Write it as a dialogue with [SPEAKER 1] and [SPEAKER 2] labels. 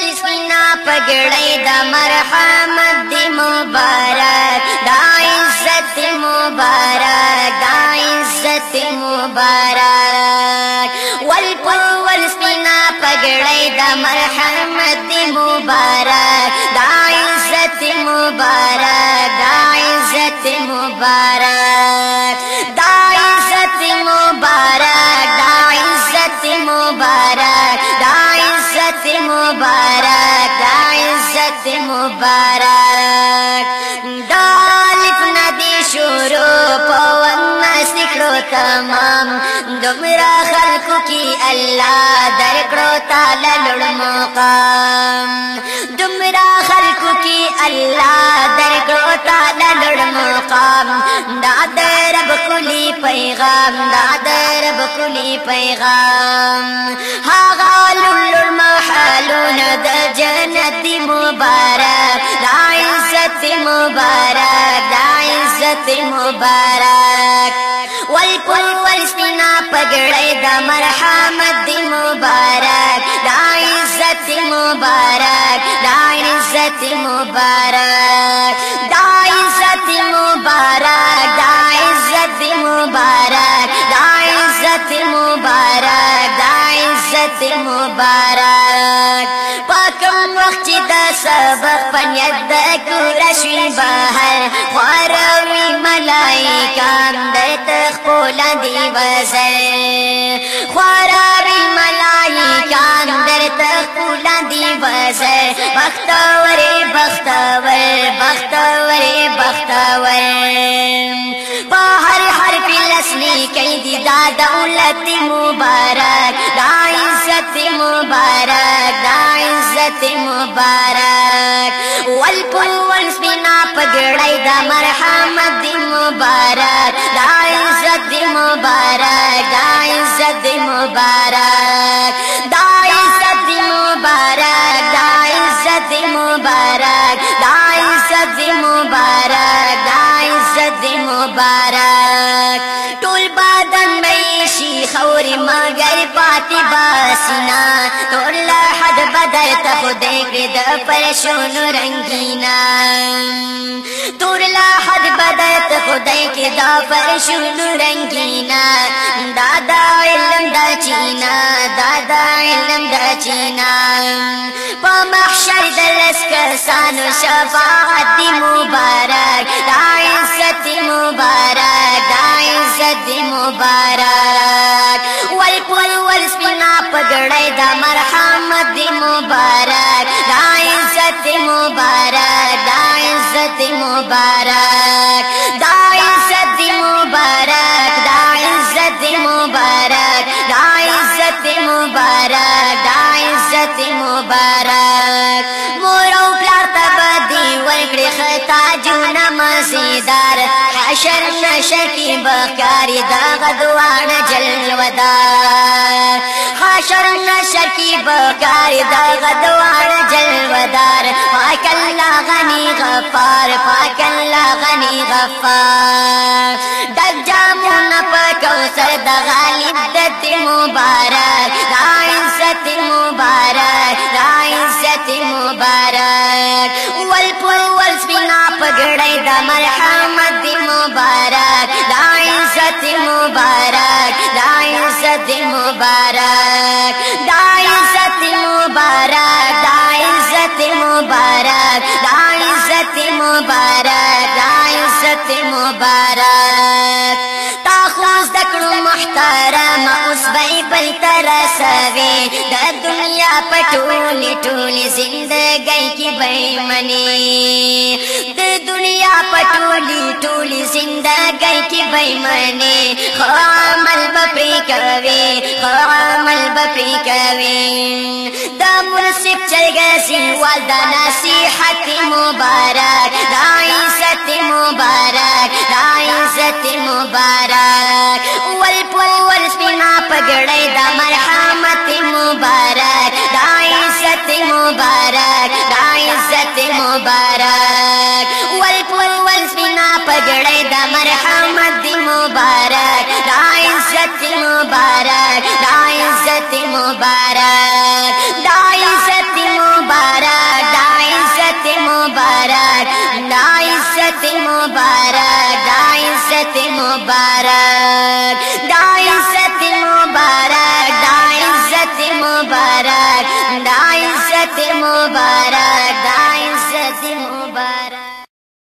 [SPEAKER 1] والسنا پګړې د مرحمت دی مبارک دا عزت مبارک دا عزت مبارک والسنا پګړې د مرحمت دی مبارک دا عزت مبارک دا عزت مبارک دا عزت مبارک دا عزت مبارک دا عزت مبارک دا عزت مبارک دا الف ندی شروع پون نسکړو تمام دومره خلقو کی الله درکړو تعالی لوړ مقام دومره خلقو کی الله درکړو تعالی لوړ مقام دا رب کلی پیغام دا رب کلی پیغام هاغه لوړ محلونه د جنت مبارک دا عزت مبارک دا عزت مبارک والسنا پګړې د مرحمت دی مبارک دا عزت مبارک دا عزت مبارک دا عزت مبارک دا عزت مبارک دا عزت مبارک دا عزت مبارک پاکم وخت د سبق پنیت د کورشوی بهر خواروی ملائکان در تخپول دی وزر خواروی ملائکان در تخپول دی وزر بختور بختور بختور بختور باہر حرف لسنی کئی دی دا دولت مبارک دا عزت مبارک دا عزت مبارک والسنا پګړې دا مرحمت دی مبارک دا عزت مبارک دا عزت مبارک دا عزت مبارک دا عزت مبارک دا عزت مبارک دا عزت مبارک ټول بدن مې شي خوري مگر پاتې باسنا ټول حد بدر ته خدای کړې د پرشونو رنگینا ټول حد بدر ته خدای کړې د پرشونو رنگینا دادا علم د چینا دادا علم د چینا په محشر د لسکسانو شفاعت دی مبارک دا عزت مبارک دا عزت مبارک والسنا پګړې د مرحمت دی مبارک دا عزت مبارک دا عزت مبارک دا عزت مبارک دا عزت مبارک دا عزت مبارک دا عزت مبارک مورو پلار تبدی ورکړي خطا جون مزیدار حشر نشر کی بخاری دا غدوان جلودار حشر نشر کی بخاری دا غدوان جلودار پاک اللہ غنی غفار پاک اللہ غنی غفار دگ جامون پکوثر دا غالب دت مبارک دا عزت مبارک دا عزت مبارک والسنا پګړې دا مرحمت دی مبارک دا عزت مبارک دا عزت مبارک دا عزت مبارک دا عزت مبارک دا عزت مبارک دا عزت مبارک تا خوز دکړو محترم اوس به بل تر سوي د دنیا پټولي ټولي زندګۍ کې بېمني د دنیا پټولي ټولي زندګۍ کې بېمني خو عمل به پرې کوي خو عمل به پرې کوي د منصف چرګسي وال د نصيحت مبارک دا عزت مبارک دا عزت مبارک والسنا پګړې دا مرحمت مبارک دا عزت مبارک دا عزت مبارک والسنا پګړې دا مرحمت مبارک دا عزت مبارک دا عزت مبارک دا عزت مبارک इज्जत मुबारक, दा इज्जत मुबारक, दा इज्जत मुबारक, दा इज्जत मुबारक, दा इज्जत मुबारक, दा इज्जत मुबारक।